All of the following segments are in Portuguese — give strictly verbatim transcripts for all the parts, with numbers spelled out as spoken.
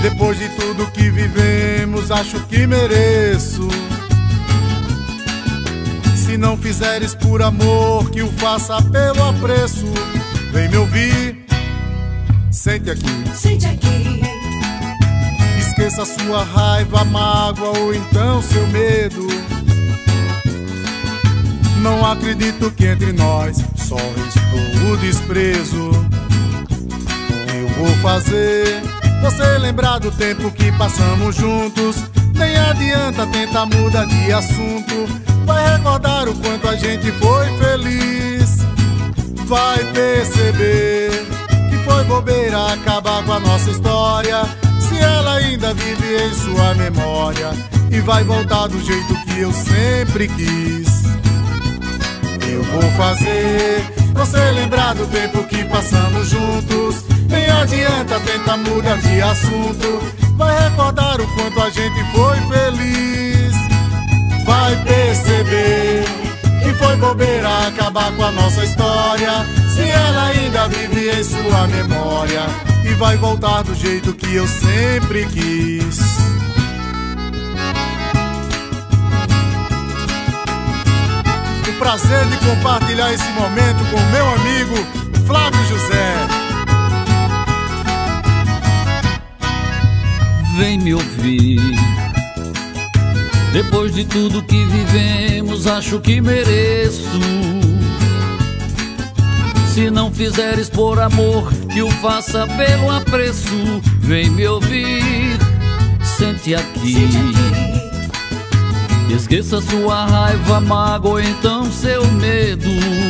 Depois de tudo que vivemos, acho que mereço. Se não fizeres por amor, que o faça pelo apreço. Vem me ouvir, sente aqui, sente aqui. Esqueça sua raiva, mágoa ou então seu medo. Não acredito que entre nós só restou o desprezo. Eu vou fazer você lembrar do tempo que passamos juntos. Nem adianta tentar mudar de assunto. Vai recordar o quanto a gente foi feliz. Vai perceber que foi bobeira acabar com a nossa história. Se ela ainda vive em sua memória, e vai voltar do jeito que eu sempre quis. Eu vou fazer você lembrar do tempo que passamos juntos. Nem adianta tentar mudar de assunto. Vai recordar o quanto a gente foi feliz. Vai perceber que foi bobeira acabar com a nossa história. Se ela ainda vive em sua memória, e vai voltar do jeito que eu sempre quis. O prazer de compartilhar esse momento com meu amigo Flávio José. Vem me ouvir. Depois de tudo que vivemos, acho que mereço. Se não fizeres por amor, que o faça pelo apreço. Vem me ouvir, sente aqui, sente aqui. Esqueça sua raiva, mágoa ou então seu medo.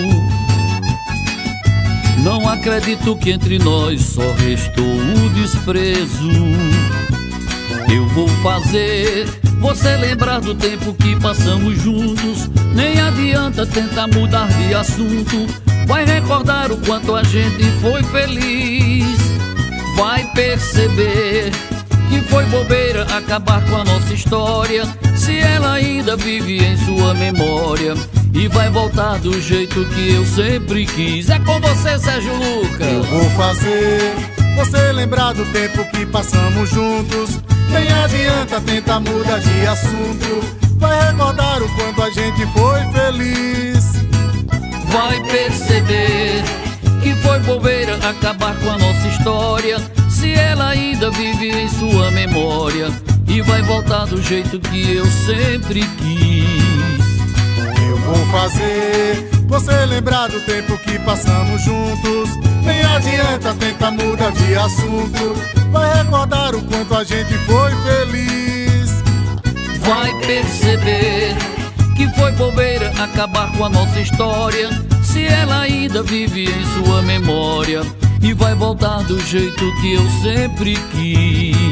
Não acredito que entre nós só restou o desprezo. Eu vou fazer você lembrar do tempo que passamos juntos. Nem adianta tentar mudar de assunto. Vai recordar o quanto a gente foi feliz. Vai perceber que foi bobeira acabar com a nossa história. Se ela ainda vive em sua memória, e vai voltar do jeito que eu sempre quis. É com você, Sérgio Lucas. Eu vou fazer você lembrar do tempo que passamos juntos. Nem adianta tentar mudar de assunto. Vai recordar o quanto a gente foi feliz. Vai perceber que foi bobeira acabar com a nossa história. Se ela ainda vive em sua memória, e vai voltar do jeito que eu sempre quis. Eu vou fazer você lembrar do tempo que passamos juntos. Nem adianta tentar mudar de assunto. Vai recordar o quanto a gente foi feliz. Vai perceber que foi bobeira acabar com a nossa história. Se ela ainda vive em sua memória, e vai voltar do jeito que eu sempre quis.